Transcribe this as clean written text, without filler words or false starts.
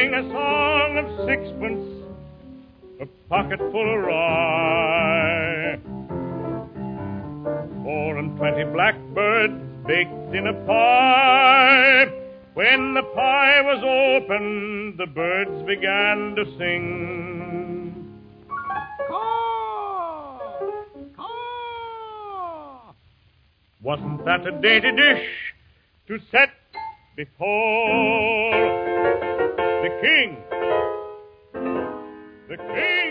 sing a song of sixpence, a pocket full of rye. 24 blackbirds baked in a pie. When the pie was opened, the birds began to sing. Caw! Caw! Wasn't that a dainty dish to set before the king? The king!